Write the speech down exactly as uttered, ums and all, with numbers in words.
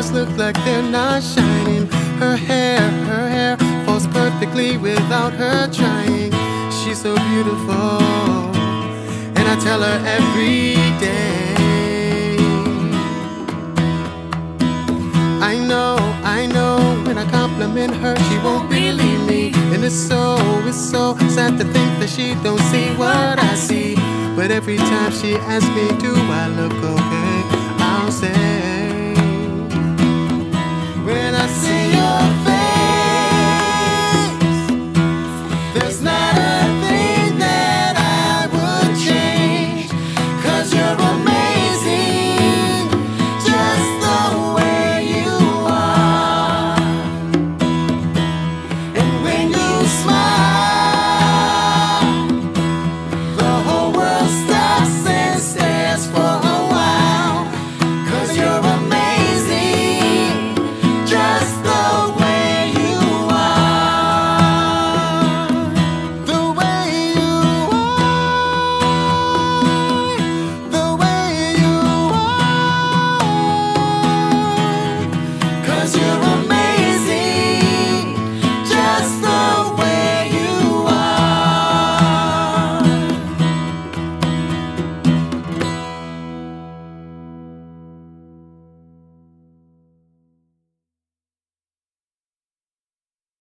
eyes look like they're not shining. Her hair, her hair falls perfectly without her trying. She's so beautiful, and I tell her every day. I know, I know, when I compliment her, she won't believe me. And it's so, it's so sad to think that she don't see what I see. But every time she asks me, do I look okay, I'll say, when I